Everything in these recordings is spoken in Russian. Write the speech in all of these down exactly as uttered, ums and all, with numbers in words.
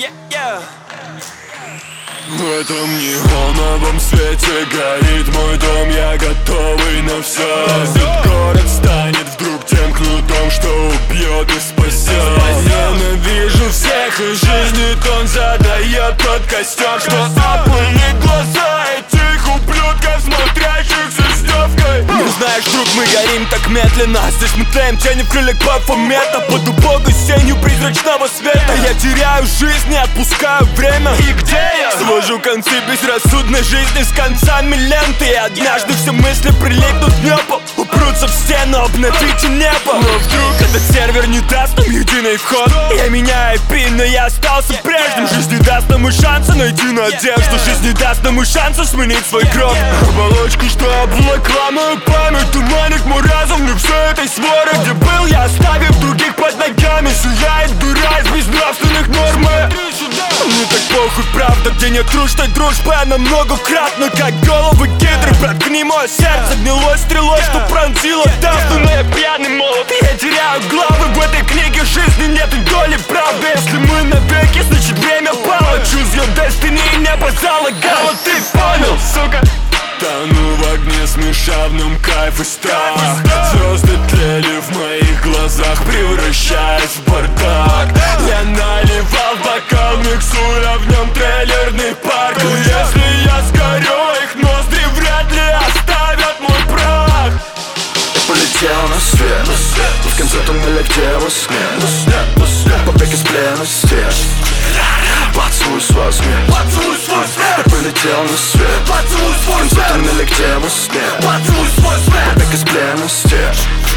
В этом неоновом свете горит мой дом, я готовый на все. Этот город станет вдруг тем кнутом, что убьет и спасет. Ненавижу всех, и жизни тон задает тот костер, что опылит глаза этих ублюдков, смотрящих с издевкой. Не знаешь, друг, мы горим так медленно. Здесь мы тлеем тени в крыльях Бафомета. Под убогой сенью призрачного света я теряю жизнь и отпускаю время. И где я? Свожу концы безрассудной жизни с концами ленты. И однажды все мысли прилипнут к небу, упрутся в стену, обновите небо. Но вдруг этот сервер не даст нам единый вход. Я меняю пин, но я остался прежним. Жизнь не даст нам и шанса найти надежду. Жизнь не даст нам и шанса сменить свой кров. Оболочку, что обвлекла мою память, туманит мой разум. Не все этой своры, где был я, оставив других под ногами. Сияет дыра из безнравственных норм. Мне так похуй, правда, где нет трушной дружбы, она многократно, как головы гидры. Проткни мое сердце гнилой стрелой, что пронзила давно. Но я пьяный молод, и я теряю главы. В этой книге жизни нет и доли правды. Если мы навеки, значит время пало. Choose your destiny, и небо залагало. Ты понял, сука? Тону в огне, смеша в нем кайф и страх. Звезды тлели в моих глазах, превращаясь в бардак. Я наливал бокал, миксуя в нем трейлерный парк. И если я сгорю, их ноздри вряд ли оставят мой прах. Я полетел на свет, в конце туннеля, где во сне побег из плена стен. Поцелуй свой смерть. Я полетел на свет, в конце туннеля, где во сне побег из плена стен.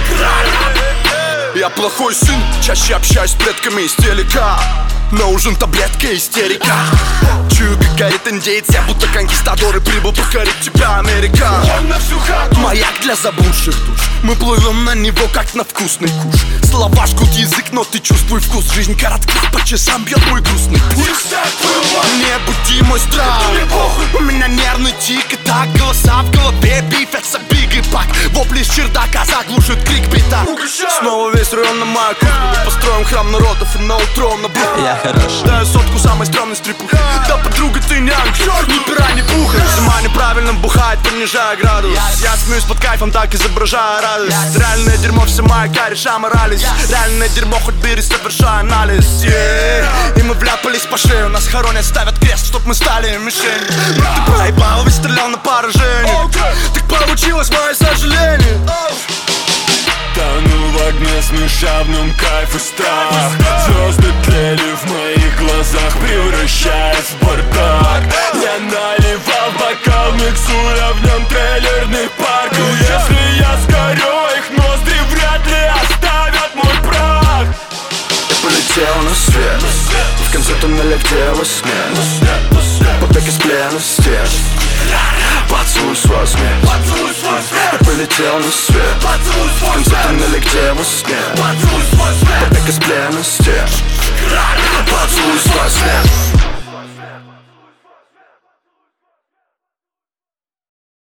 Я плохой сын, чаще общаюсь с предками из телека. Но ужин таблетка истерика. Чую, как горит индейец, я будто конкистадор и прибыл покорить тебя, Америка. Маяк для заблудших душ, мы плывем на него, как на вкусный куш. Слова жгут язык, но ты чувствуй вкус. Жизнь коротка, по часам бьет мой грустный пульс. Не буди мой страх, у меня нервный тик. И так голоса в голове, бифятся биг и пак. Вопли с чердака заглушит крик бита. Снова весь район на мою кухню. Мы построим храм народов и на утро на блок. Я хорош. Даю сотку самой стрёмной стрипухи. Да, подруга, ты не ангел, ни пера, ни пуха. Зима неправильно бухает, понижая градус. Я смеюсь под кайфом, так изображая радость. Реальное дерьмо, все мои кореша морались. Реальное дерьмо, хоть бери, совершай анализ. yeah. И мы вляпались по шею, нас хоронят, ставят крест, чтоб мы стали мишенью. Но ты проебал, ведь стрелял на поражение. Так получилось, мое сожаление. Тону в огне, смеша в нем кайф и страх. Звезды тлели в моих глазах, превращаясь в бардак. Я наливал бокал, миксуя в нем трейлерный парк. И если я сгорю, их ноздри вряд ли оставят мой прах. Я полетел на свет, в конце туннеля, где во сне побег из плена стен. Поцелуй свой смерть. Я полетел на свет, в конце туннеля, где во сне побег из плена стен. Поцелуй свой смерть.